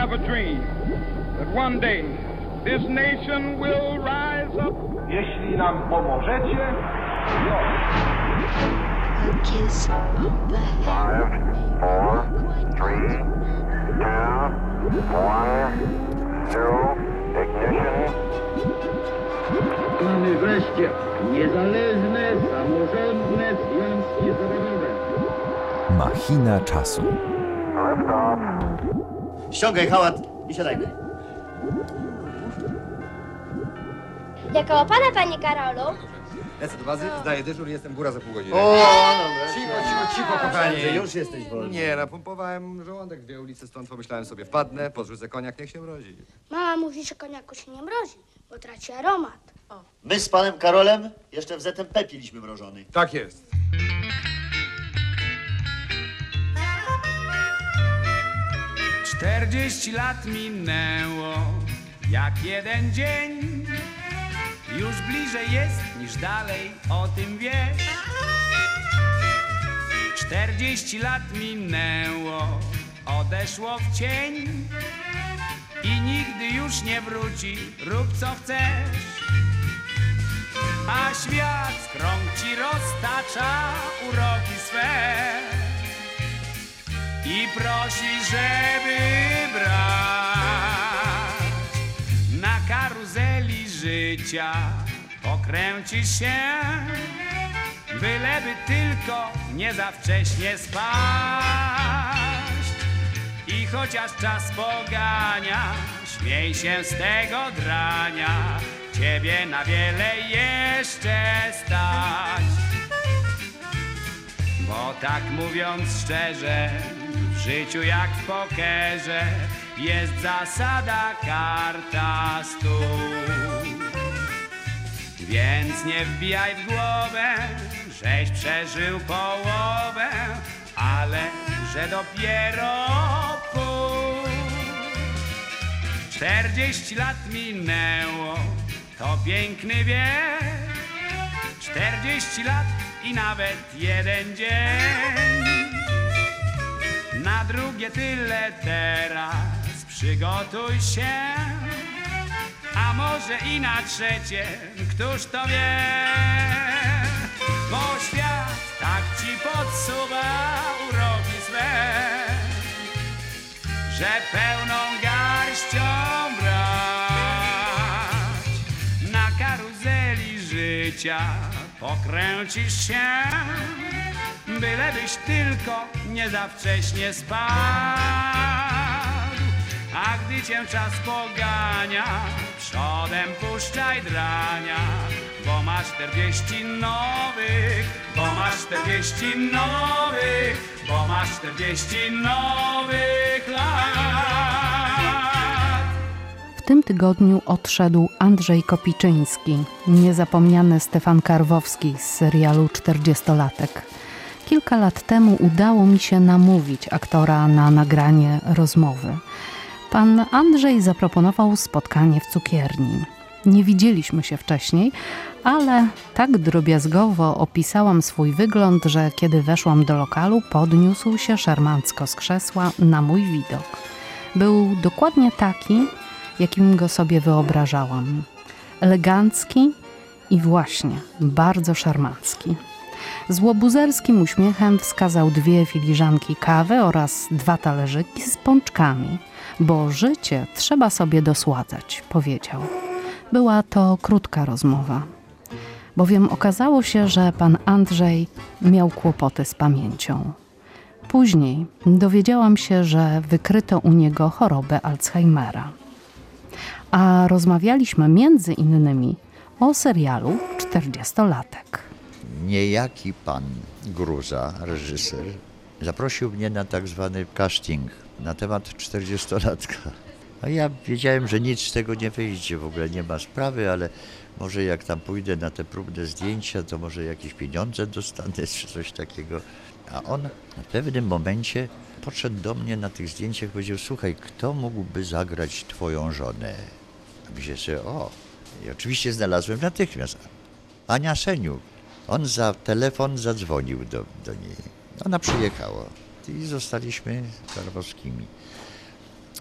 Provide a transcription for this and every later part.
have a dream that one day this nation will rise up. Jeśli nam pomożecie, A kiss of the hand. 5, 4, 3, 2, 1, 0, ignition. Mamy wreszcie niezależne, samorządne związki zawodowe. Machina czasu. Lift off. Ściągaj hałat i siadajmy. Jak koło pana, panie Karolu? Lecę do bazy, zdaję dyżur i jestem góra za pół godziny. O, Cicho, kochani. Że już jesteś wolny. Nie, napompowałem żołądek 2 ulice stąd, pomyślałem sobie, wpadnę, podrzucę koniak, niech się mrozi. Mama mówi, że koniaku się nie mrozi, bo traci aromat. My z panem Karolem jeszcze w ZMP piliśmy mrożony. Tak jest. Czterdzieści lat minęło jak jeden dzień. Już bliżej jest niż dalej, o tym wiesz. 40 lat minęło, odeszło w cień i nigdy już nie wróci, rób co chcesz. A świat w krąg ci roztacza uroki swe i prosi, żeby brać. Na karuzeli życia pokręcisz się, byleby tylko nie za wcześnie spaść. I chociaż czas pogania, śmiej się z tego drania, ciebie na wiele jeszcze stać. Bo tak mówiąc szczerze, w życiu jak w pokerze jest zasada karta stół. Więc nie wbijaj w głowę, żeś przeżył połowę, ale że dopiero pół. 40 lat minęło, to piękny wiek. 40 lat i nawet jeden dzień. Na drugie tyle teraz przygotuj się, a może i na trzecie, któż to wie? Bo świat tak ci podsuwa uroki swe, że pełną garścią brać. Na karuzeli życia pokręcisz się, bylebyś tylko nie za wcześnie spadł. A gdy cię czas pogania, przodem puszczaj drania, bo masz 40 nowych, bo masz 40 nowych, bo masz 40 nowych lat. W tym tygodniu odszedł Andrzej Kopiczyński, niezapomniany Stefan Karwowski z serialu 40-latek. Kilka lat temu udało mi się namówić aktora na nagranie rozmowy. Pan Andrzej zaproponował spotkanie w cukierni. Nie widzieliśmy się wcześniej, ale tak drobiazgowo opisałam swój wygląd, że kiedy weszłam do lokalu, podniósł się szarmancko z krzesła na mój widok. Był dokładnie taki, jakim go sobie wyobrażałam. Elegancki i właśnie bardzo szarmancki. Z łobuzerskim uśmiechem wskazał 2 filiżanki kawy oraz 2 talerzyki z pączkami, bo życie trzeba sobie dosładzać, powiedział. Była to krótka rozmowa, bowiem okazało się, że pan Andrzej miał kłopoty z pamięcią. Później dowiedziałam się, że wykryto u niego chorobę Alzheimera. A rozmawialiśmy między innymi o serialu 40-latek. Niejaki pan Gruza, reżyser, zaprosił mnie na tak zwany casting na temat 40-latka. A ja wiedziałem, że nic z tego nie wyjdzie, w ogóle nie ma sprawy, ale może jak tam pójdę na te próbne zdjęcia, to może jakieś pieniądze dostanę czy coś takiego. A on na pewnym momencie podszedł do mnie na tych zdjęciach i powiedział: słuchaj, kto mógłby zagrać twoją żonę? A myślę sobie, i oczywiście znalazłem natychmiast Ania Seniuk. On za telefon zadzwonił do niej. Ona przyjechała i zostaliśmy Karwowskimi.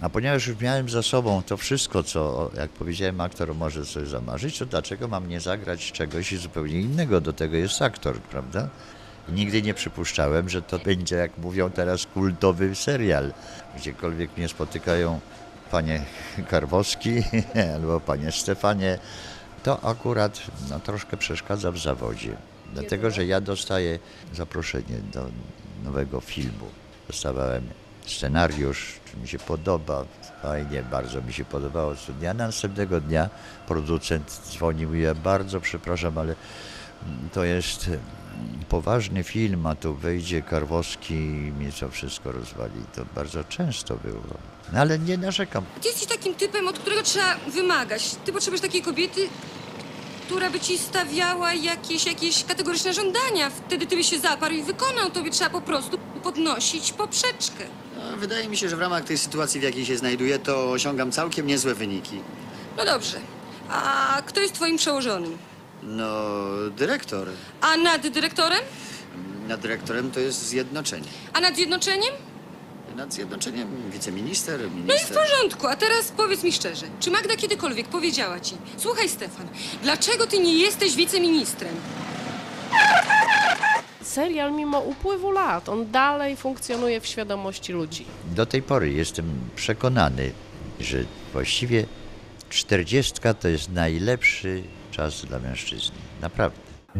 A ponieważ już miałem za sobą to wszystko, co, jak powiedziałem, aktor może sobie zamarzyć, to dlaczego mam nie zagrać czegoś zupełnie innego? Do tego jest aktor, prawda? I nigdy nie przypuszczałem, że to będzie, jak mówią teraz, kultowy serial. Gdziekolwiek mnie spotykają panie Karwowski albo panie Stefanie, to akurat troszkę przeszkadza w zawodzie. Dlatego, że ja dostaję zaproszenie do nowego filmu. Dostawałem scenariusz, czy mi się podoba, fajnie, bardzo mi się podobało. A następnego dnia producent dzwoni, mówi, ja bardzo przepraszam, ale to jest poważny film, a tu wejdzie Karwowski i mi to wszystko rozwali. To bardzo często było. No, ale nie narzekam. Ty jesteś takim typem, od którego trzeba wymagać. Ty potrzebujesz takiej kobiety, która by ci stawiała jakieś kategoryczne żądania. Wtedy ty byś się zaparł i wykonał. Tobie trzeba po prostu podnosić poprzeczkę. No, wydaje mi się, że w ramach tej sytuacji, w jakiej się znajduję, to osiągam całkiem niezłe wyniki. No dobrze. A kto jest twoim przełożonym? No, dyrektor. A nad dyrektorem? Nad dyrektorem to jest zjednoczenie. A nad zjednoczeniem? Nad zjednoczeniem wiceminister, minister. No i w porządku, a teraz powiedz mi szczerze, czy Magda kiedykolwiek powiedziała ci: słuchaj Stefan, dlaczego ty nie jesteś wiceministrem? Serial mimo upływu lat, on dalej funkcjonuje w świadomości ludzi. Do tej pory jestem przekonany, że właściwie 40 to jest najlepszy czas dla mężczyzny. Naprawdę.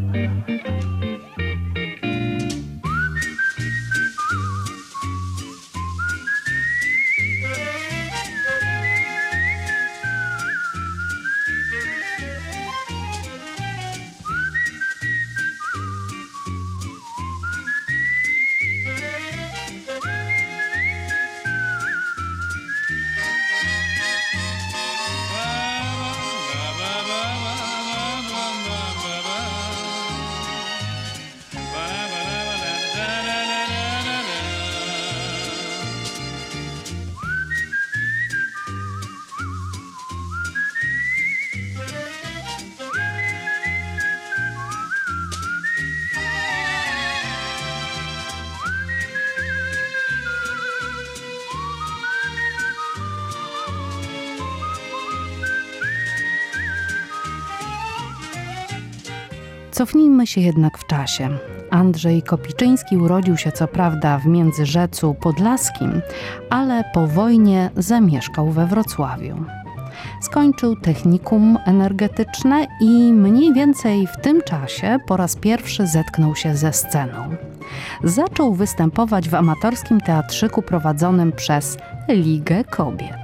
Cofnijmy się jednak w czasie. Andrzej Kopiczyński urodził się co prawda w Międzyrzecu Podlaskim, ale po wojnie zamieszkał we Wrocławiu. Skończył technikum energetyczne i mniej więcej w tym czasie po raz pierwszy zetknął się ze sceną. Zaczął występować w amatorskim teatrzyku prowadzonym przez Ligę Kobiet.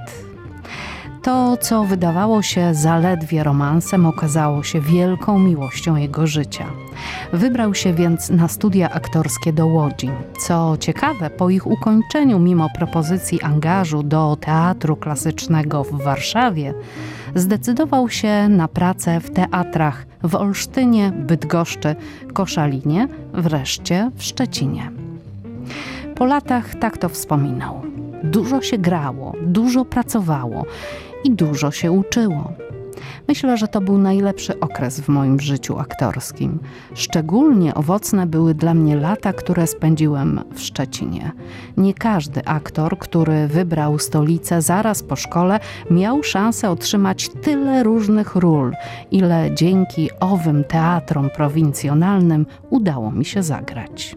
To, co wydawało się zaledwie romansem, okazało się wielką miłością jego życia. Wybrał się więc na studia aktorskie do Łodzi. Co ciekawe, po ich ukończeniu, mimo propozycji angażu do Teatru Klasycznego w Warszawie, zdecydował się na pracę w teatrach w Olsztynie, Bydgoszczy, Koszalinie, wreszcie w Szczecinie. Po latach tak to wspominał. Dużo się grało, dużo pracowało i dużo się uczyło. Myślę, że to był najlepszy okres w moim życiu aktorskim. Szczególnie owocne były dla mnie lata, które spędziłem w Szczecinie. Nie każdy aktor, który wybrał stolicę zaraz po szkole, miał szansę otrzymać tyle różnych ról, ile dzięki owym teatrom prowincjonalnym udało mi się zagrać.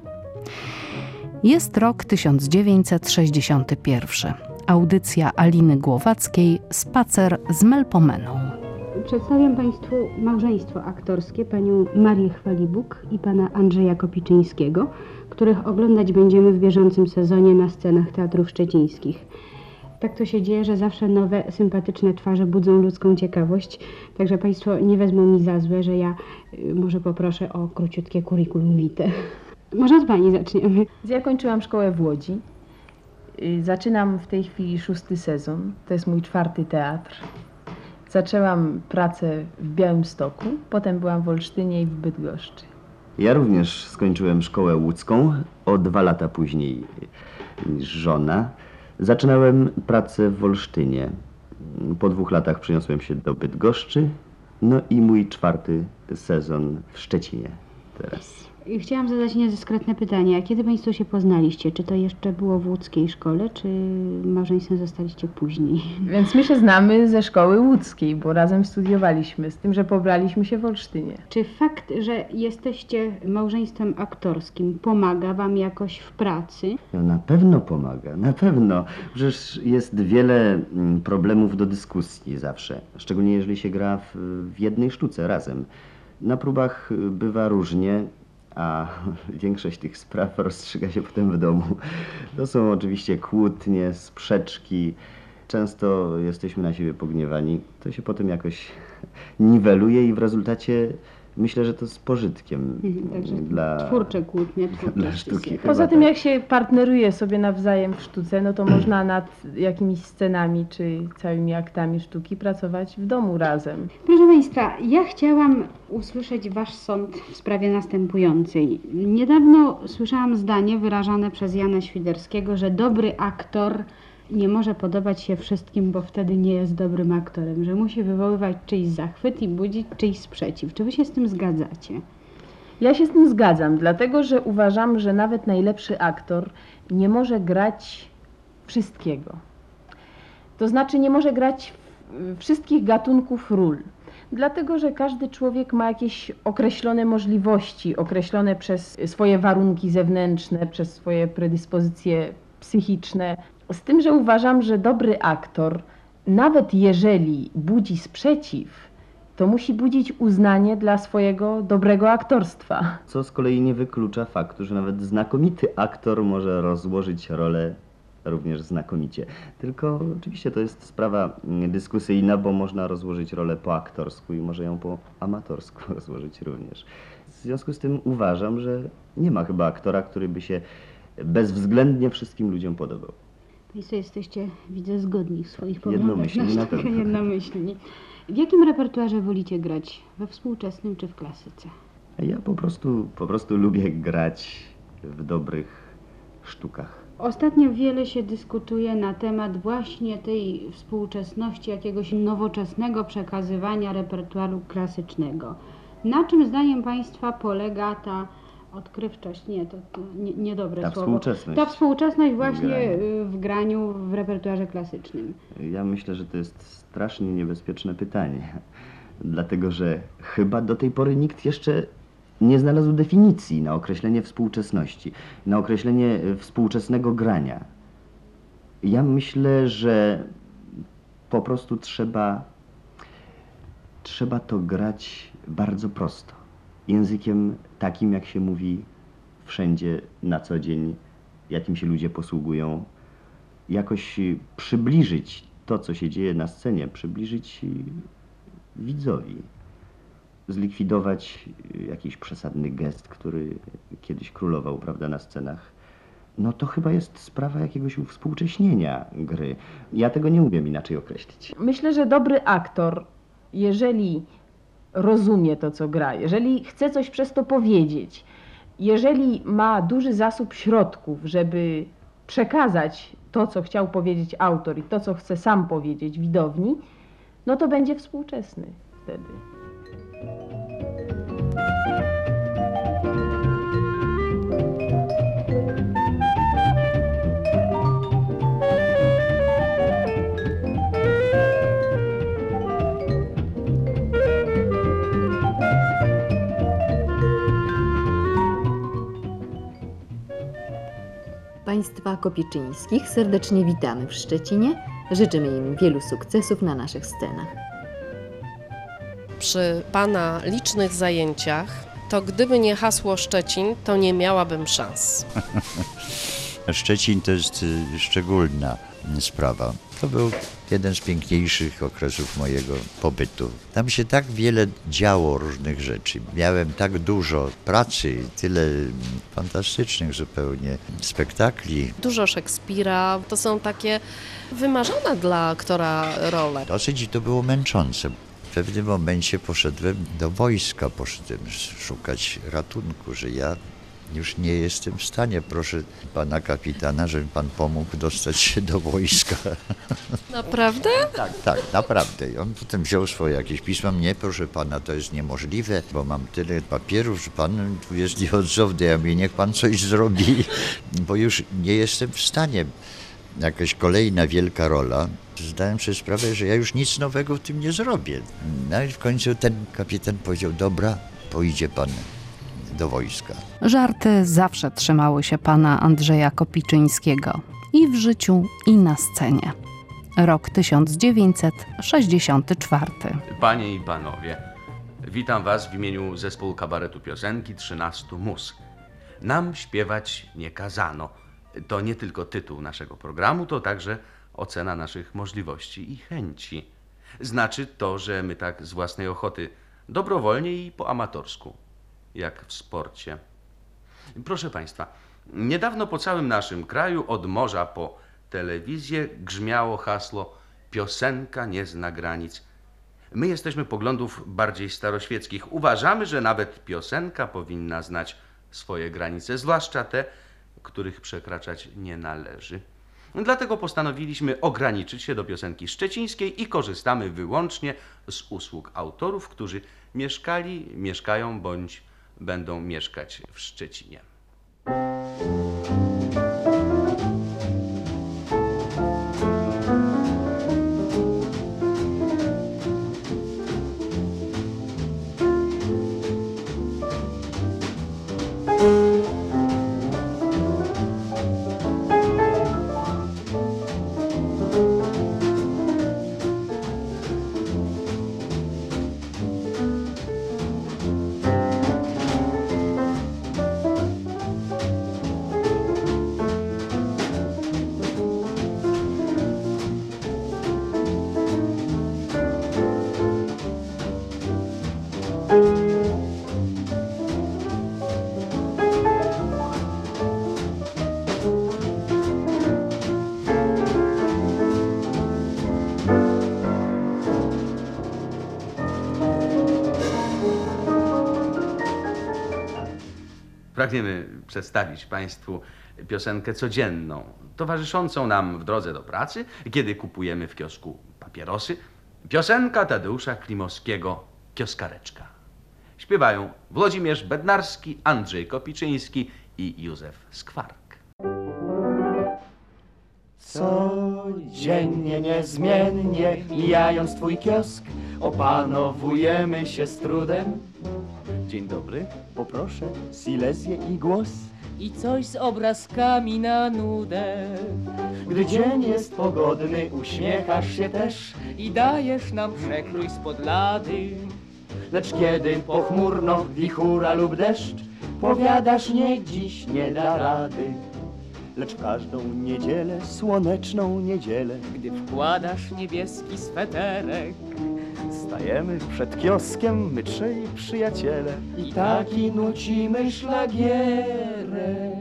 Jest rok 1961. Audycja Aliny Głowackiej „Spacer z Melpomeną”. Przedstawiam Państwu małżeństwo aktorskie, panią Marię Chwalibuk i pana Andrzeja Kopiczyńskiego, których oglądać będziemy w bieżącym sezonie na scenach teatrów szczecińskich. Tak to się dzieje, że zawsze nowe, sympatyczne twarze budzą ludzką ciekawość, także Państwo nie wezmą mi za złe, że ja może poproszę o króciutkie curriculum vitae. Może od pani zaczniemy. Ja kończyłam szkołę w Łodzi. Zaczynam w tej chwili 6. sezon. To jest mój 4. teatr. Zaczęłam pracę w Białymstoku, potem byłam w Olsztynie i w Bydgoszczy. Ja również skończyłem szkołę łódzką, o 2 lata później niż żona. Zaczynałem pracę w Olsztynie. Po 2 latach przeniosłem się do Bydgoszczy. No i mój 4. sezon w Szczecinie teraz. Chciałam zadać niedyskretne pytanie. A kiedy Państwo się poznaliście? Czy to jeszcze było w łódzkiej szkole, czy małżeństwem zostaliście później? Więc my się znamy ze szkoły łódzkiej, bo razem studiowaliśmy, z tym, że pobraliśmy się w Olsztynie. Czy fakt, że jesteście małżeństwem aktorskim pomaga Wam jakoś w pracy? No, na pewno pomaga, na pewno. Przecież jest wiele problemów do dyskusji zawsze, szczególnie jeżeli się gra w jednej sztuce razem. Na próbach bywa różnie, a większość tych spraw rozstrzyga się potem w domu. To są oczywiście kłótnie, sprzeczki. Często jesteśmy na siebie pogniewani. To się potem jakoś niweluje i w rezultacie myślę, że to z pożytkiem dla twórcze kłótnie, dla sztuki. Poza tym, jak się partneruje sobie nawzajem w sztuce, no to można nad jakimiś scenami czy całymi aktami sztuki pracować w domu razem. Proszę Państwa, ja chciałam usłyszeć Wasz sąd w sprawie następującej. Niedawno słyszałam zdanie wyrażane przez Jana Świderskiego, że dobry aktor nie może podobać się wszystkim, bo wtedy nie jest dobrym aktorem, że musi wywoływać czyjś zachwyt i budzić czyjś sprzeciw. Czy Wy się z tym zgadzacie? Ja się z tym zgadzam, dlatego że uważam, że nawet najlepszy aktor nie może grać wszystkiego. To znaczy nie może grać wszystkich gatunków ról. Dlatego, że każdy człowiek ma jakieś określone możliwości, określone przez swoje warunki zewnętrzne, przez swoje predyspozycje psychiczne. Z tym, że uważam, że dobry aktor, nawet jeżeli budzi sprzeciw, to musi budzić uznanie dla swojego dobrego aktorstwa. Co z kolei nie wyklucza faktu, że nawet znakomity aktor może rozłożyć rolę również znakomicie. Tylko oczywiście to jest sprawa dyskusyjna, bo można rozłożyć rolę po aktorsku i może ją po amatorsku rozłożyć również. W związku z tym uważam, że nie ma chyba aktora, który by się bezwzględnie wszystkim ludziom podobał. Państwo jesteście, widzę, zgodni w swoich poglądach. Jednomyślni na pewno. Jednomyślni. W jakim repertuarze wolicie grać? We współczesnym czy w klasyce? Ja po prostu lubię grać w dobrych sztukach. Ostatnio wiele się dyskutuje na temat właśnie tej współczesności, jakiegoś nowoczesnego przekazywania repertuaru klasycznego. Na czym zdaniem Państwa polega ta odkrywczość? Nie, to niedobre słowo. Współczesność. Ta współczesność właśnie w graniu w repertuarze klasycznym. Ja myślę, że to jest strasznie niebezpieczne pytanie. Dlatego, że chyba do tej pory nikt jeszcze nie znalazł definicji na określenie współczesności, na określenie współczesnego grania. Ja myślę, że po prostu trzeba to grać bardzo prosto. Językiem takim, jak się mówi wszędzie na co dzień, jakim się ludzie posługują. Jakoś przybliżyć to, co się dzieje na scenie, przybliżyć widzowi. Zlikwidować jakiś przesadny gest, który kiedyś królował, prawda, na scenach. No to chyba jest sprawa jakiegoś uwspółcześnienia gry. Ja tego nie umiem inaczej określić. Myślę, że dobry aktor, jeżeli rozumie to, co gra, jeżeli chce coś przez to powiedzieć, jeżeli ma duży zasób środków, żeby przekazać to, co chciał powiedzieć autor i to, co chce sam powiedzieć widowni, no to będzie współczesny wtedy. Państwa Kopieczyńskich serdecznie witamy w Szczecinie. Życzymy im wielu sukcesów na naszych scenach. Przy Pana licznych zajęciach, to gdyby nie hasło Szczecin, to nie miałabym szans. Szczecin to jest szczególna sprawa. To był jeden z piękniejszych okresów mojego pobytu. Tam się tak wiele działo różnych rzeczy. Miałem tak dużo pracy, tyle fantastycznych zupełnie spektakli. Dużo Szekspira, to są takie wymarzone dla aktora role. Dosyć to było męczące. W pewnym momencie poszedłem do wojska, poszedłem szukać ratunku, że ja Już nie jestem w stanie, proszę pana kapitana, żeby pan pomógł dostać się do wojska. Naprawdę? Tak, naprawdę. I on potem wziął swoje jakieś pisma. Nie, proszę pana, to jest niemożliwe, bo mam tyle papierów, że pan tu jest nieodzowny, a mi niech pan coś zrobi, bo już nie jestem w stanie. Jakaś kolejna wielka rola. Zdałem sobie sprawę, że ja już nic nowego w tym nie zrobię. No i w końcu ten kapitan powiedział, dobra, pójdzie pan do wojska. Żarty zawsze trzymały się pana Andrzeja Kopiczyńskiego i w życiu, i na scenie. Rok 1964. Panie i panowie, witam was w imieniu zespołu kabaretu piosenki 13 mus. Nam śpiewać nie kazano. To nie tylko tytuł naszego programu, to także ocena naszych możliwości i chęci. Znaczy to, że my tak z własnej ochoty, dobrowolnie i po amatorsku, jak w sporcie. Proszę państwa, niedawno po całym naszym kraju, od morza po telewizję, grzmiało hasło piosenka nie zna granic. My jesteśmy poglądów bardziej staroświeckich. Uważamy, że nawet piosenka powinna znać swoje granice, zwłaszcza te, których przekraczać nie należy. Dlatego postanowiliśmy ograniczyć się do piosenki szczecińskiej i korzystamy wyłącznie z usług autorów, którzy mieszkali, mieszkają bądź będą mieszkać w Szczecinie. Pragniemy przedstawić państwu piosenkę codzienną, towarzyszącą nam w drodze do pracy, kiedy kupujemy w kiosku papierosy. Piosenka Tadeusza Klimowskiego Kioskareczka. Śpiewają Włodzimierz Bednarski, Andrzej Kopiczyński i Józef Skwark. Codziennie, niezmiennie, mijając twój kiosk, opanowujemy się z trudem. Dzień dobry, poproszę Silezję i głos. I coś z obrazkami na nudę. Gdy dzień jest pogodny, uśmiechasz się też i dajesz nam przekrój spod lady. Lecz kiedy pochmurno, wichura lub deszcz, powiadasz, nie dziś nie da rady. Lecz każdą niedzielę, słoneczną niedzielę, gdy wkładasz niebieski sweterek, stajemy przed kioskiem, my trzej przyjaciele, i taki nucimy szlagierek.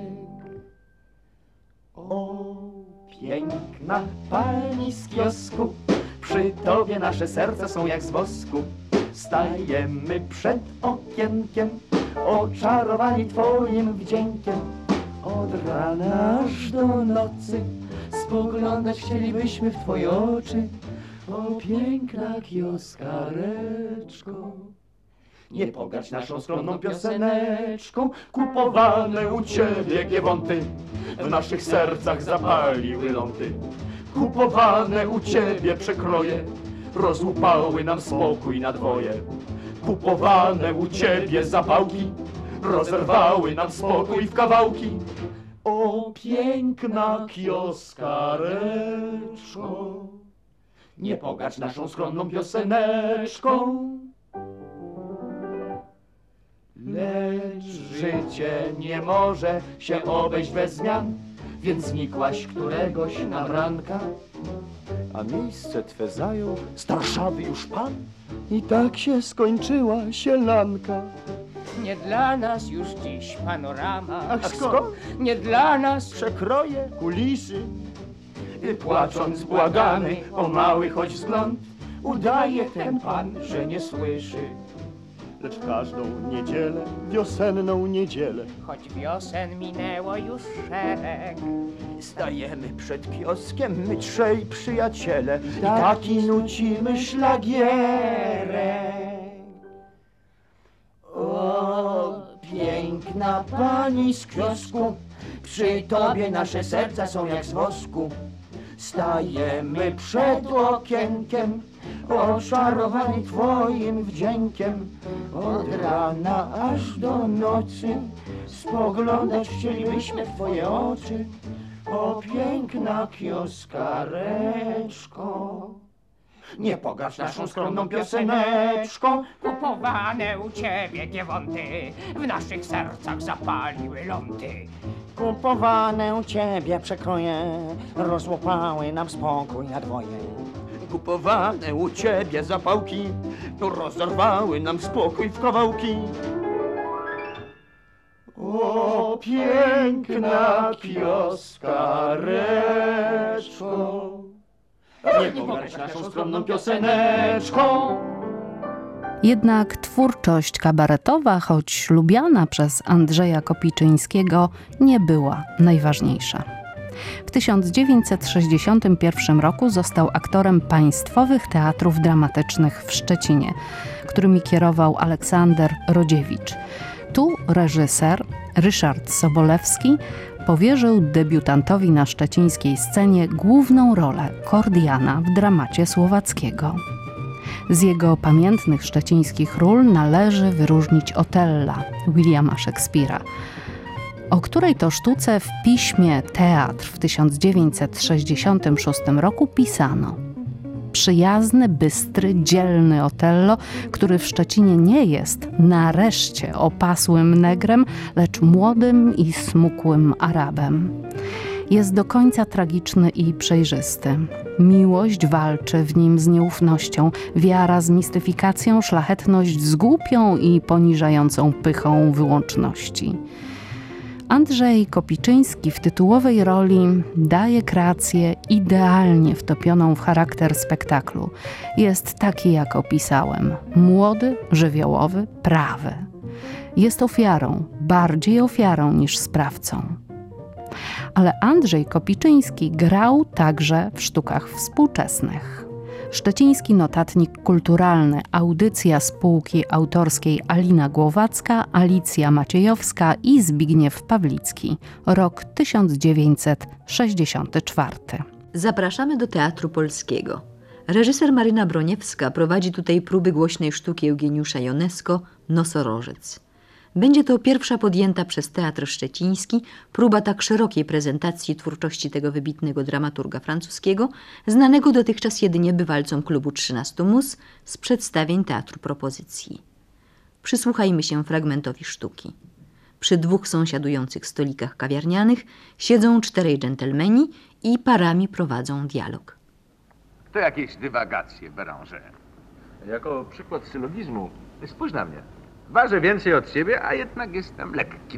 O, piękna pani z kiosku, przy tobie nasze serca są jak z wosku. Stajemy przed okienkiem, oczarowani twoim wdziękiem. Od rana aż do nocy spoglądać chcielibyśmy w twoje oczy. O, piękna kioskareczko, nie pogardź naszą skromną pioseneczką. Kupowane u ciebie giewonty w naszych sercach zapaliły lądy. Kupowane u ciebie przekroje rozłupały nam spokój na dwoje. Kupowane u ciebie zapałki rozerwały nam spokój w kawałki. O, piękna kioskareczko, nie pogardź naszą skromną pioseneczką. Lecz życie nie może się obejść bez zmian, więc znikłaś któregoś nad ranka. A miejsce twe zajął z Warszawy już pan. I tak się skończyła sielanka. Nie dla nas już dziś panorama. Ach, skąd? Nie dla nas przekroje, kulisy. I płacząc błagany o mały choć wzgląd, udaje ten pan, że nie słyszy. lecz każdą niedzielę, wiosenną niedzielę. Choć wiosen minęło już szereg. Stajemy przed kioskiem, my trzej przyjaciele, i taki nucimy szlagierek. O, piękna pani z kiosku, przy tobie nasze serca są jak z wosku. Stajemy przed okienkiem, oczarowani twoim wdziękiem. Od rana aż do nocy spoglądać chcielibyśmy w twoje oczy. O, piękna kioskareczko, nie pogarsz naszą skromną pioseneczką. Kupowane u ciebie giewonty w naszych sercach zapaliły lądy. Kupowane u ciebie przekroje rozłapały nam spokój na dwoje. Kupowane u ciebie zapałki rozerwały nam spokój w kawałki. O, piękna kioskareczko, nie pogarsz naszą skromną pioseneczką. Jednak twórczość kabaretowa, choć lubiana przez Andrzeja Kopiczyńskiego, nie była najważniejsza. W 1961 roku został aktorem Państwowych Teatrów Dramatycznych w Szczecinie, którymi kierował Aleksander Rodziewicz. Tu reżyser Ryszard Sobolewski powierzył debiutantowi na szczecińskiej scenie główną rolę Kordiana w dramacie Słowackiego. Z jego pamiętnych szczecińskich ról należy wyróżnić Otella Williama Szekspira, o której to sztuce w piśmie Teatr w 1966 roku pisano: przyjazny, bystry, dzielny Otello, który w Szczecinie nie jest nareszcie opasłym negrem, lecz młodym i smukłym Arabem. Jest do końca tragiczny i przejrzysty. Miłość walczy w nim z nieufnością, wiara z mistyfikacją, szlachetność z głupią i poniżającą pychą wyłączności. Andrzej Kopiczyński w tytułowej roli daje kreację idealnie wtopioną w charakter spektaklu. Jest taki, jak opisałem. Młody, żywiołowy, prawy. Jest ofiarą, bardziej ofiarą niż sprawcą. Ale Andrzej Kopiczyński grał także w sztukach współczesnych. Szczeciński Notatnik Kulturalny, audycja spółki autorskiej Alina Głowacka, Alicja Maciejowska i Zbigniew Pawlicki. Rok 1964. Zapraszamy do Teatru Polskiego. Reżyser Maryna Broniewska prowadzi tutaj próby głośnej sztuki Eugeniusza Ionesco Nosorożec. Będzie to pierwsza podjęta przez Teatr Szczeciński próba tak szerokiej prezentacji twórczości tego wybitnego dramaturga francuskiego, znanego dotychczas jedynie bywalcom klubu 13 Mus z przedstawień Teatru Propozycji. Przysłuchajmy się fragmentowi sztuki. Przy dwóch sąsiadujących stolikach kawiarnianych siedzą czterej dżentelmeni i parami prowadzą dialog. To jakieś dywagacje, Beranger. Jako przykład sylogizmu, spójrz na mnie. Ważę więcej od ciebie, a jednak jestem lekki.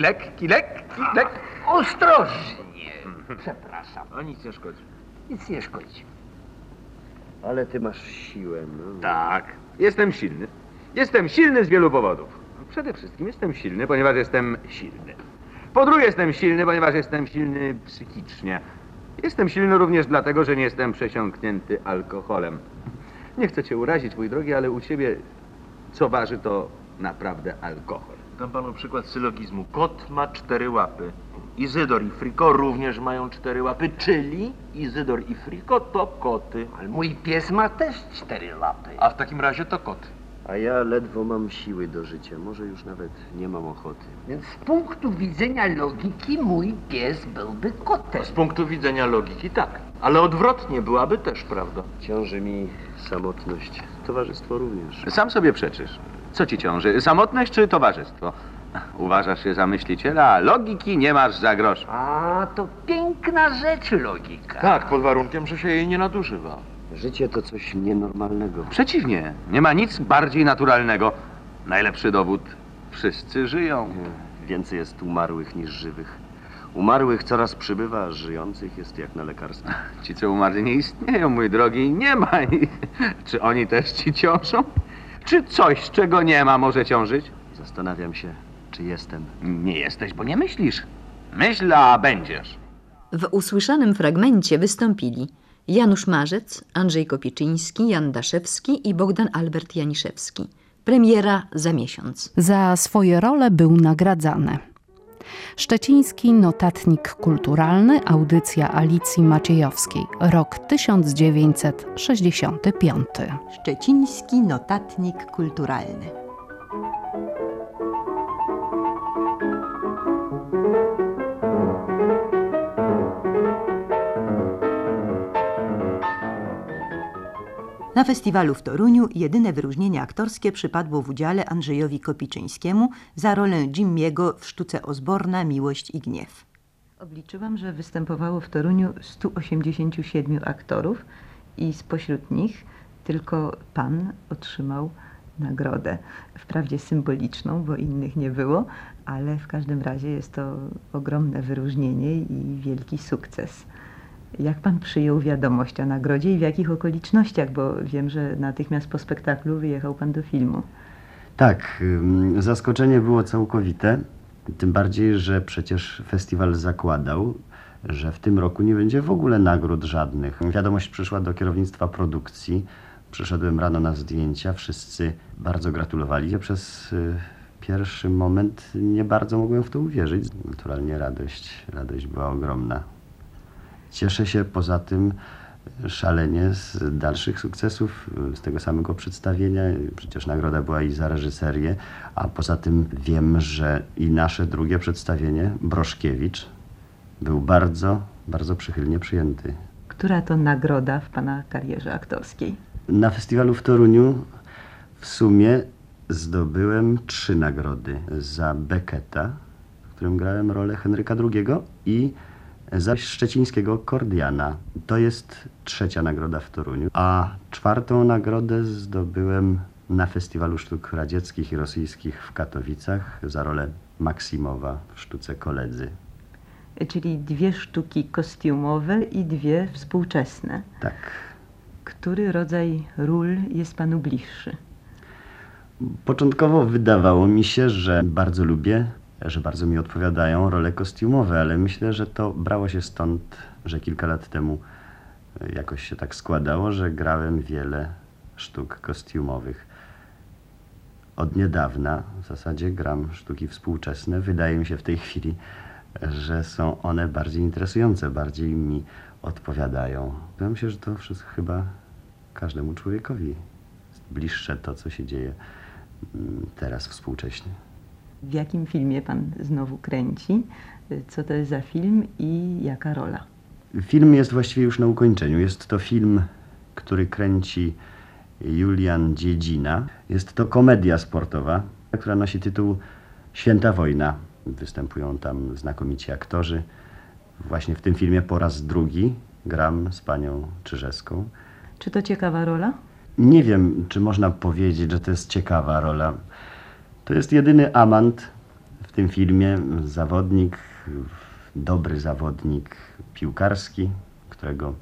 Ostrożnie! Przepraszam. A nic nie szkodzi. Nic nie szkodzi. Ale ty masz siłę, no. Tak, jestem silny. Jestem silny z wielu powodów. Przede wszystkim jestem silny, ponieważ jestem silny. Po drugie jestem silny, ponieważ jestem silny psychicznie. Jestem silny również dlatego, że nie jestem przesiąknięty alkoholem. Nie chcę cię urazić, mój drogi, ale u ciebie co waży, to naprawdę alkohol. Dam panu przykład sylogizmu. Kot ma 4 łapy. Izydor i Friko również mają 4 łapy, czyli Izydor i Friko to koty. Ale mój pies ma też 4 łapy. A w takim razie to kot. A ja ledwo mam siły do życia, może już nawet nie mam ochoty. Więc z punktu widzenia logiki mój pies byłby kotem. Z punktu widzenia logiki tak, ale odwrotnie byłaby też prawda. Ciąży mi samotność, towarzystwo również. Sam sobie przeczysz. Co ci ciąży? Samotność czy towarzystwo? Uważasz się za myśliciela, a logiki nie masz za grosz. A, to piękna rzecz logika. Tak, pod warunkiem, że się jej nie nadużywa. Życie to coś nienormalnego. Przeciwnie, nie ma nic bardziej naturalnego. Najlepszy dowód, wszyscy żyją. Więcej jest umarłych niż żywych. Umarłych coraz przybywa, a żyjących jest jak na lekarstwo. Ci, co umarli, nie istnieją, mój drogi, nie ma ich. Czy oni też ci ciążą? Czy coś, czego nie ma, może ciążyć? Zastanawiam się, czy jestem. Nie jesteś, bo nie myślisz. Myśl, a będziesz. W usłyszanym fragmencie wystąpili Janusz Marzec, Andrzej Kopiczyński, Jan Daszewski i Bogdan Albert Janiszewski. Premiera za miesiąc. Za swoje role był nagradzany Szczeciński Notatnik Kulturalny, audycja Alicji Maciejowskiej, rok 1965. Szczeciński Notatnik Kulturalny. Na festiwalu w Toruniu jedyne wyróżnienie aktorskie przypadło w udziale Andrzejowi Kopiczyńskiemu za rolę Jimmiego w sztuce Osborna Miłość i gniew. Obliczyłam, że występowało w Toruniu 187 aktorów i spośród nich tylko pan otrzymał nagrodę. Wprawdzie symboliczną, bo innych nie było, ale w każdym razie jest to ogromne wyróżnienie i wielki sukces. Jak pan przyjął wiadomość o nagrodzie i w jakich okolicznościach, bo wiem, że natychmiast po spektaklu wyjechał pan do filmu. Tak, zaskoczenie było całkowite, tym bardziej, że przecież festiwal zakładał, że w tym roku nie będzie w ogóle nagród żadnych. Wiadomość przyszła do kierownictwa produkcji, przyszedłem rano na zdjęcia, wszyscy bardzo gratulowali. Przez pierwszy moment nie bardzo mogłem w to uwierzyć. Naturalnie radość była ogromna. Cieszę się poza tym szalenie z dalszych sukcesów, z tego samego przedstawienia. Przecież nagroda była i za reżyserię, a poza tym wiem, że i nasze drugie przedstawienie, Broszkiewicz, był bardzo, bardzo przychylnie przyjęty. Która to nagroda w pana karierze aktorskiej? Na festiwalu w Toruniu w sumie zdobyłem 3 nagrody. Za Becketa, w którym grałem rolę Henryka II, i za szczecińskiego Kordiana. To jest 3. nagroda w Toruniu. A 4. nagrodę zdobyłem na Festiwalu Sztuk Radzieckich i Rosyjskich w Katowicach za rolę Maksimowa w sztuce Koledzy. Czyli 2 sztuki kostiumowe i 2 współczesne. Tak. Który rodzaj ról jest panu bliższy? Początkowo wydawało mi się, że bardzo lubię, że bardzo mi odpowiadają role kostiumowe, ale myślę, że to brało się stąd, że kilka lat temu jakoś się tak składało, że grałem wiele sztuk kostiumowych. Od niedawna w zasadzie gram sztuki współczesne. Wydaje mi się w tej chwili, że są one bardziej interesujące, bardziej mi odpowiadają. Myślę, że to wszystko chyba każdemu człowiekowi jest bliższe to, co się dzieje teraz współcześnie. W jakim filmie pan znowu kręci? Co to jest za film i jaka rola? Film jest właściwie już na ukończeniu. Jest to film, który kręci Julian Dziedzina. Jest to komedia sportowa, która nosi tytuł Święta wojna. Występują tam znakomici aktorzy. Właśnie w tym filmie po raz drugi gram z panią Czyżewską. Czy to ciekawa rola? Nie wiem, czy można powiedzieć, że to jest ciekawa rola. To jest jedyny amant w tym filmie, zawodnik, dobry zawodnik piłkarski, którego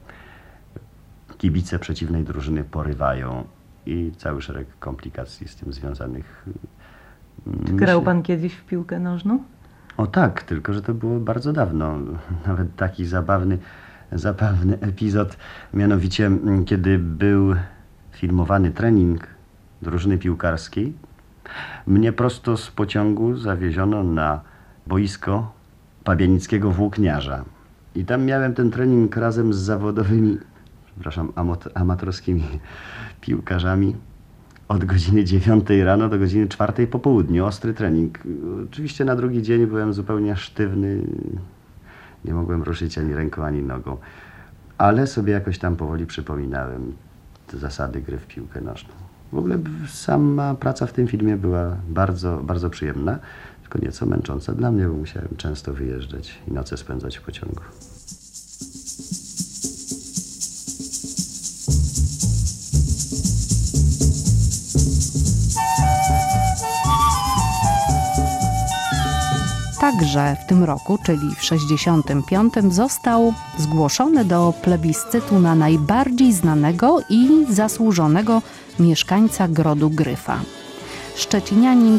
kibice przeciwnej drużyny porywają i cały szereg komplikacji z tym związanych. Grał pan kiedyś w piłkę nożną? O tak, tylko że to było bardzo dawno. Nawet taki zabawny epizod, mianowicie kiedy był filmowany trening drużyny piłkarskiej, mnie prosto z pociągu zawieziono na boisko pabianickiego włókniarza. I tam miałem ten trening razem z zawodowymi, amatorskimi piłkarzami od godziny 9 rano do godziny 4 po południu. Ostry trening. Oczywiście na drugi dzień byłem zupełnie sztywny. Nie mogłem ruszyć ani ręką, ani nogą. Ale sobie jakoś tam powoli przypominałem te zasady gry w piłkę nożną. W ogóle sama praca w tym filmie była bardzo, bardzo przyjemna, tylko nieco męcząca dla mnie, bo musiałem często wyjeżdżać i noce spędzać w pociągu. Tak Także w tym roku, czyli w 65, został zgłoszony do plebiscytu na najbardziej znanego i zasłużonego mieszkańca Grodu Gryfa. Szczecinianin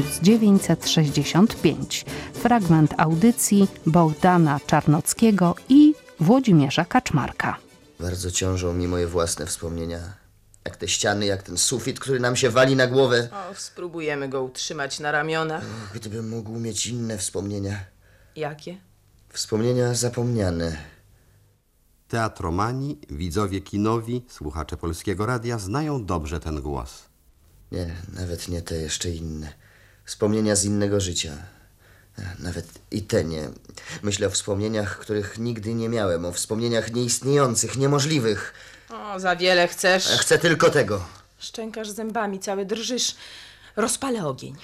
1965. Fragment audycji Bogdana Czarnockiego i Włodzimierza Kaczmarka. Bardzo ciążą mi moje własne wspomnienia. Jak te ściany, jak ten sufit, który nam się wali na głowę. O, spróbujemy go utrzymać na ramionach. Gdybym mógł mieć inne wspomnienia. Jakie? Wspomnienia zapomniane. Teatromani, widzowie kinowi, słuchacze Polskiego Radia znają dobrze ten głos. Nie, nawet nie te, jeszcze inne. Wspomnienia z innego życia. Nawet i te nie. Myślę o wspomnieniach, których nigdy nie miałem. O wspomnieniach nieistniejących, niemożliwych. O, za wiele chcesz. Chcę tylko tego. Szczękasz zębami, cały drżysz. Rozpalę ogień.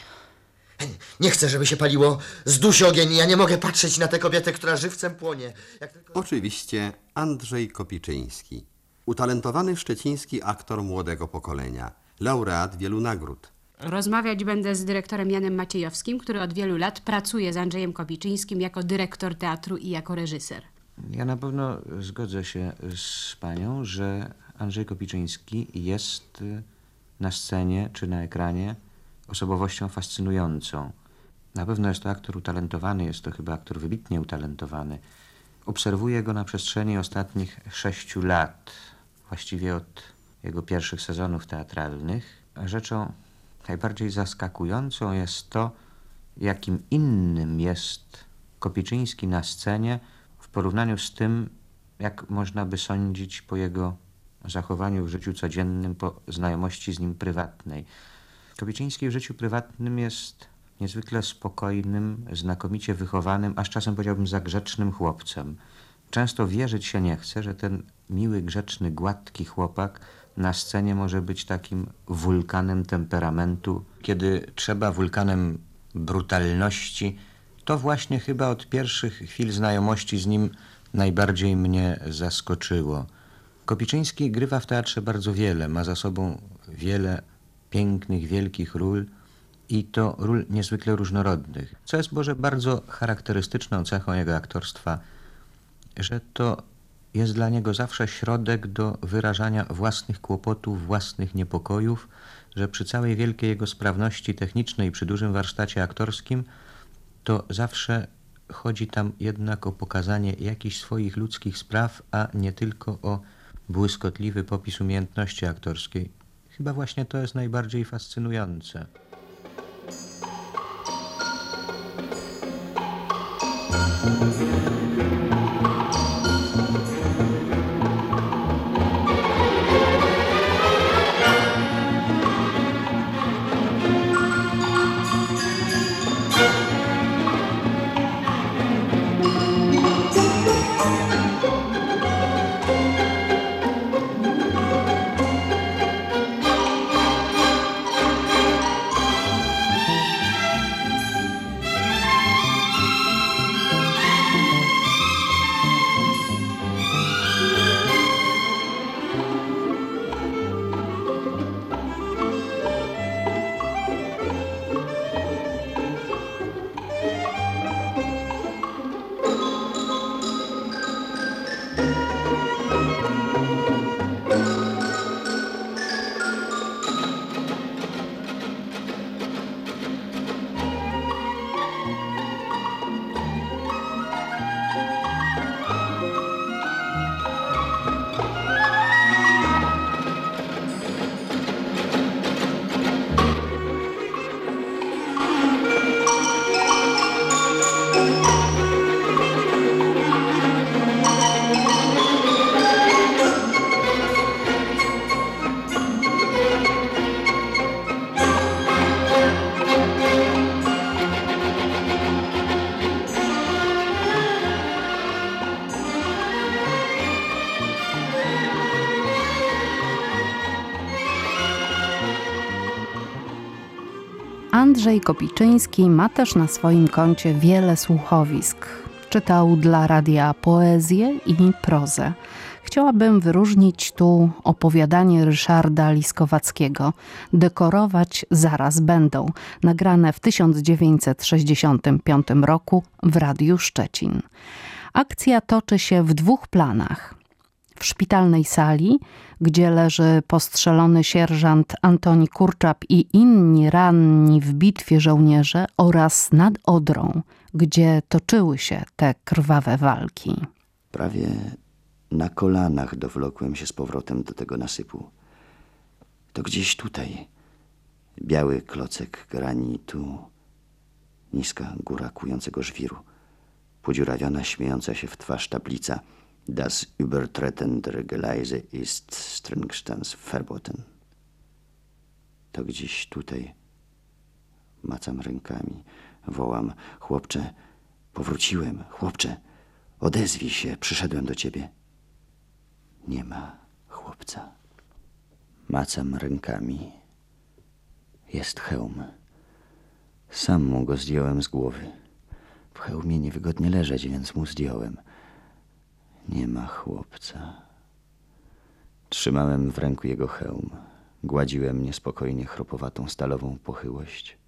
Nie chcę, żeby się paliło. Zdusi ogień. Ja nie mogę patrzeć na tę kobietę, która żywcem płonie. Oczywiście Andrzej Kopiczyński. Utalentowany szczeciński aktor młodego pokolenia. Laureat wielu nagród. Rozmawiać będę z dyrektorem Janem Maciejowskim, który od wielu lat pracuje z Andrzejem Kopiczyńskim jako dyrektor teatru i jako reżyser. Ja na pewno zgodzę się z panią, że Andrzej Kopiczyński jest na scenie czy na ekranie osobowością fascynującą. Na pewno jest to aktor utalentowany, jest to chyba aktor wybitnie utalentowany. Obserwuję go na przestrzeni ostatnich 6 lat, właściwie od jego pierwszych sezonów teatralnych. Rzeczą najbardziej zaskakującą jest to, jakim innym jest Kopiczyński na scenie w porównaniu z tym, jak można by sądzić po jego zachowaniu w życiu codziennym, po znajomości z nim prywatnej. Kopiczyński w życiu prywatnym jest niezwykle spokojnym, znakomicie wychowanym, aż czasem powiedziałbym zagrzecznym chłopcem. Często wierzyć się nie chce, że ten miły, grzeczny, gładki chłopak na scenie może być takim wulkanem temperamentu. Kiedy trzeba wulkanem brutalności, to właśnie chyba od pierwszych chwil znajomości z nim najbardziej mnie zaskoczyło. Kopiczyński grywa w teatrze bardzo wiele, ma za sobą wiele pięknych, wielkich ról i to ról niezwykle różnorodnych, co jest może bardzo charakterystyczną cechą jego aktorstwa, że to jest dla niego zawsze środek do wyrażania własnych kłopotów, własnych niepokojów, że przy całej wielkiej jego sprawności technicznej, przy dużym warsztacie aktorskim, to zawsze chodzi tam jednak o pokazanie jakichś swoich ludzkich spraw, a nie tylko o błyskotliwy popis umiejętności aktorskiej. Chyba właśnie to jest najbardziej fascynujące. Andrzej Kopiczyński ma też na swoim koncie wiele słuchowisk. Czytał dla radia poezję i prozę. Chciałabym wyróżnić tu opowiadanie Ryszarda Liskowackiego. Dekorować zaraz będą, nagrane w 1965 roku w Radiu Szczecin. Akcja toczy się w 2 planach. W szpitalnej sali, gdzie leży postrzelony sierżant Antoni Kurczap i inni ranni w bitwie żołnierze, oraz nad Odrą, gdzie toczyły się te krwawe walki. Prawie na kolanach dowlokłem się z powrotem do tego nasypu. To gdzieś tutaj. Biały klocek granitu, niska góra kłującego żwiru, podziurawiona, śmiejąca się w twarz tablica Das Übertreten der Gleise ist strengstens verboten. To gdzieś tutaj. Macam rękami, wołam: chłopcze, powróciłem, chłopcze, odezwij się, przyszedłem do ciebie. Nie ma chłopca. Macam rękami. Jest hełm. Sam mu go zdjąłem z głowy. W hełmie niewygodnie leżeć, więc mu zdjąłem. Nie ma chłopca. Trzymałem w ręku jego hełm. Gładziłem niespokojnie chropowatą stalową pochyłość.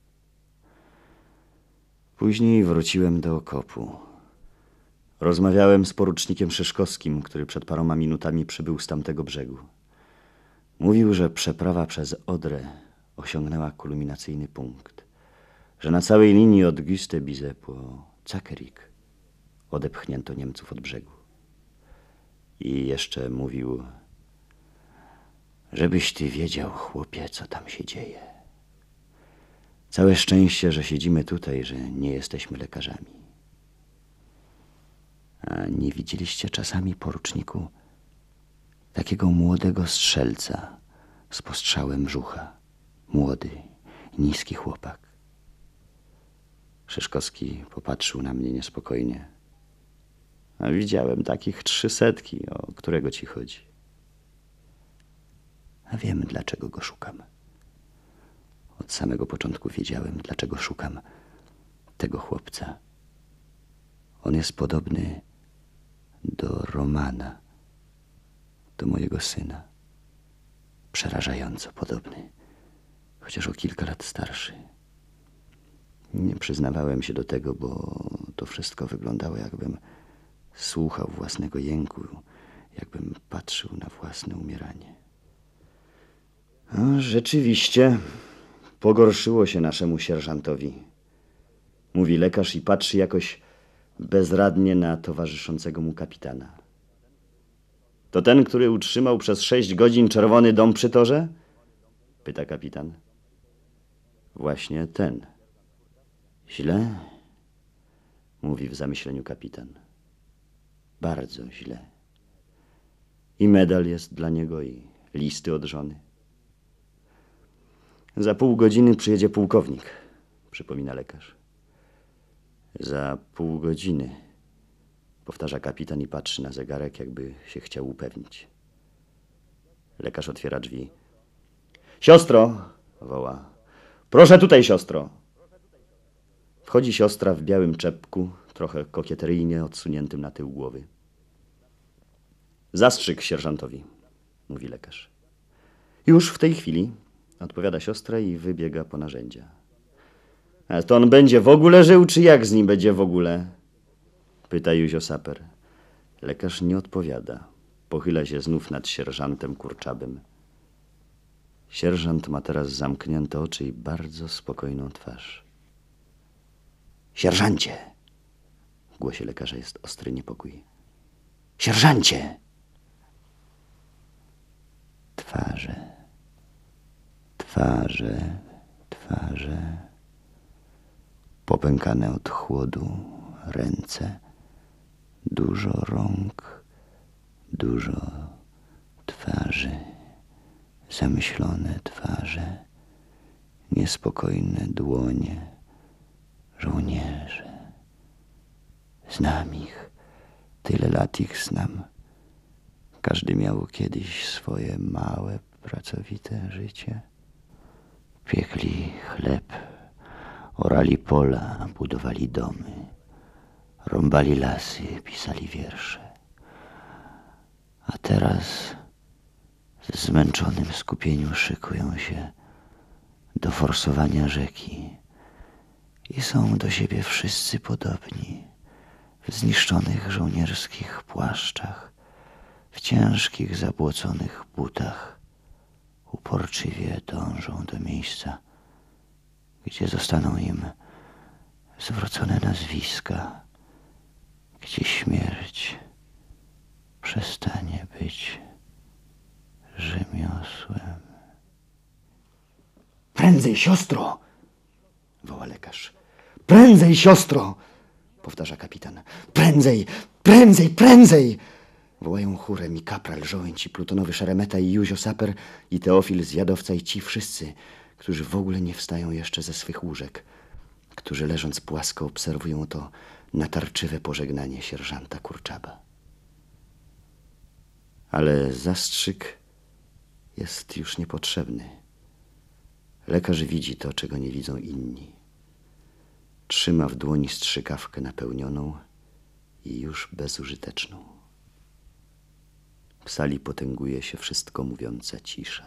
Później wróciłem do okopu. Rozmawiałem z porucznikiem Szyszkowskim, który przed paroma minutami przybył z tamtego brzegu. Mówił, że przeprawa przez Odrę osiągnęła kulminacyjny punkt, że na całej linii od Güstebize po Zakerik odepchnięto Niemców od brzegu. I jeszcze mówił: żebyś ty wiedział, chłopie, co tam się dzieje. Całe szczęście, że siedzimy tutaj, że nie jesteśmy lekarzami. A nie widzieliście czasami, poruczniku, takiego młodego strzelca z postrzałem brzucha? Młody, niski chłopak. Szyszkowski popatrzył na mnie niespokojnie. A widziałem takich 300, o którego ci chodzi. A wiem, dlaczego go szukam. Od samego początku wiedziałem, dlaczego szukam tego chłopca. On jest podobny do Romana, do mojego syna. Przerażająco podobny, chociaż o kilka lat starszy. Nie przyznawałem się do tego, bo to wszystko wyglądało, jakbym słuchał własnego jęku, jakbym patrzył na własne umieranie. No, rzeczywiście pogorszyło się naszemu sierżantowi. Mówi lekarz i patrzy jakoś bezradnie na towarzyszącego mu kapitana. To ten, który utrzymał przez 6 godzin Czerwony Dom przy torze? Pyta kapitan. Właśnie ten. Źle? Mówi w zamyśleniu kapitan. Bardzo źle. I medal jest dla niego, i listy od żony. Za pół godziny przyjedzie pułkownik, przypomina lekarz. Za pół godziny, powtarza kapitan i patrzy na zegarek, jakby się chciał upewnić. Lekarz otwiera drzwi. Siostro, woła. Proszę tutaj, siostro. Wchodzi siostra w białym czepku, trochę kokieteryjnie odsuniętym na tył głowy. Zastrzyk sierżantowi, mówi lekarz. Już w tej chwili, odpowiada siostra i wybiega po narzędzia. A to on będzie w ogóle żył, czy jak z nim będzie w ogóle? Pyta Józio Saper. Lekarz nie odpowiada. Pochyla się znów nad sierżantem Kurczabem. Sierżant ma teraz zamknięte oczy i bardzo spokojną twarz. Sierżancie! W głosie lekarza jest ostry niepokój. Sierżancie! Twarze, twarze, twarze, popękane od chłodu ręce, dużo rąk, dużo twarzy, zamyślone twarze, niespokojne dłonie, żołnierze. Znam ich, tyle lat ich znam. Każdy miał kiedyś swoje małe, pracowite życie. Piekli chleb, orali pola, budowali domy, rąbali lasy, pisali wiersze. A teraz w zmęczonym skupieniu szykują się do forsowania rzeki i są do siebie wszyscy podobni, w zniszczonych żołnierskich płaszczach, w ciężkich, zabłoconych butach. Uporczywie dążą do miejsca, gdzie zostaną im zwrócone nazwiska, gdzie śmierć przestanie być rzemiosłem. Prędzej, siostro! Woła lekarz. Prędzej, siostro! Powtarza kapitan. Prędzej, prędzej, prędzej! Wołają chórem i kapral Żołędź, i plutonowy Szeremeta, i Józio Saper, i Teofil Zjadowca, i ci wszyscy, którzy w ogóle nie wstają jeszcze ze swych łóżek, którzy leżąc płasko obserwują to natarczywe pożegnanie sierżanta Kurczaba. Ale zastrzyk jest już niepotrzebny. Lekarz widzi to, czego nie widzą inni. Trzyma w dłoni strzykawkę napełnioną i już bezużyteczną. W sali potęguje się wszystko mówiąca cisza.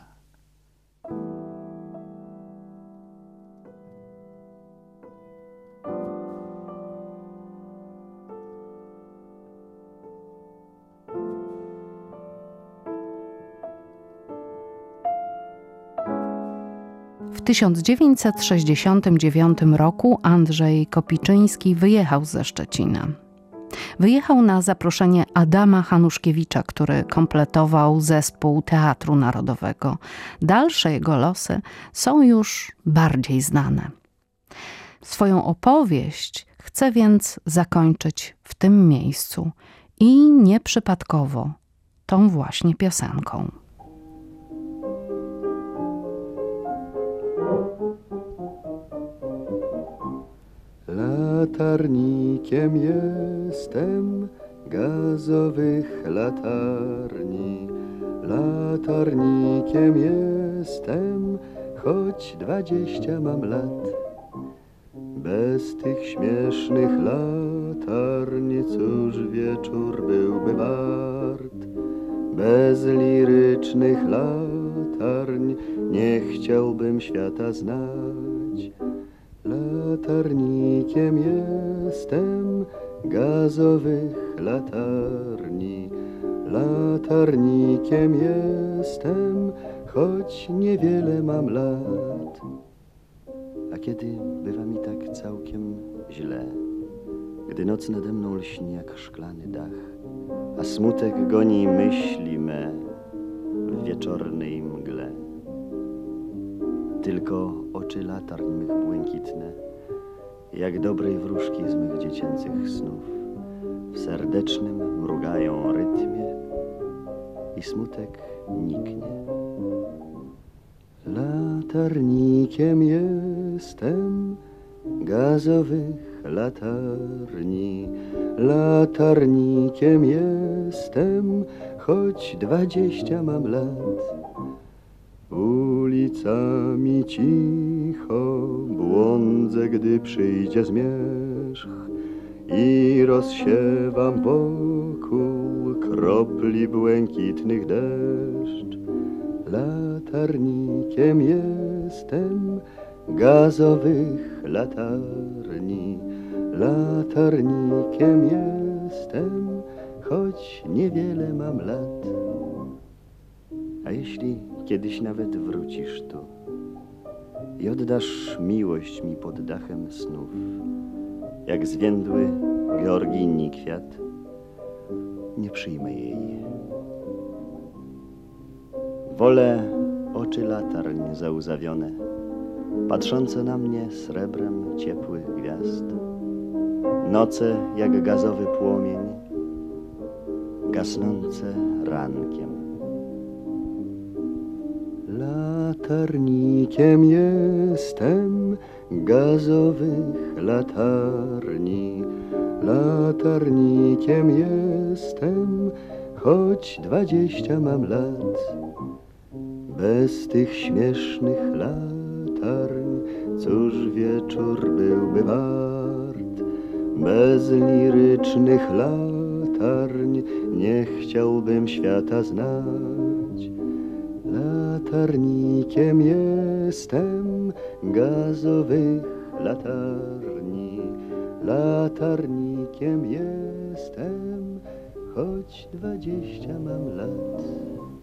W 1969 roku Andrzej Kopiczyński wyjechał ze Szczecina. Wyjechał na zaproszenie Adama Hanuszkiewicza, który kompletował zespół Teatru Narodowego. Dalsze jego losy są już bardziej znane. Swoją opowieść chcę więc zakończyć w tym miejscu i nieprzypadkowo tą właśnie piosenką. Latarnikiem jestem gazowych latarni. Latarnikiem jestem, choć 20 mam lat. Bez tych śmiesznych latarni, cóż wieczór byłby wart. Bez lirycznych latarni nie chciałbym świata znać. Latarnikiem jestem gazowych latarni. Latarnikiem jestem, choć niewiele mam lat. A kiedy bywa mi tak całkiem źle, gdy noc nade mną lśni jak szklany dach, a smutek goni myśli me w wieczornej mgle. Tylko oczy latarń mych błękitne, jak dobrej wróżki z mych dziecięcych snów, w serdecznym mrugają rytmie i smutek niknie. Latarnikiem jestem gazowych latarni. Latarnikiem jestem, choć 20 mam lat. Ulicami cicho błądzę, gdy przyjdzie zmierzch i rozsiewam wokół kropli błękitnych deszcz. Latarnikiem jestem gazowych latarni. Latarnikiem jestem, choć niewiele mam lat. A jeśli kiedyś nawet wrócisz tu i oddasz miłość mi pod dachem snów, jak zwiędły georginii kwiat, nie przyjmę jej. Wolę oczy latarń załzawione, patrzące na mnie srebrem ciepłych gwiazd. Noce jak gazowy płomień, gasnące rankiem. Latarnikiem jestem gazowych latarni. Latarnikiem jestem, choć 20 mam lat. Bez tych śmiesznych latarń, cóż wieczór byłby wart. Bez lirycznych latarń latarń, nie chciałbym świata znać. Latarnikiem jestem gazowych latarni, latarnikiem jestem, choć 20 mam lat.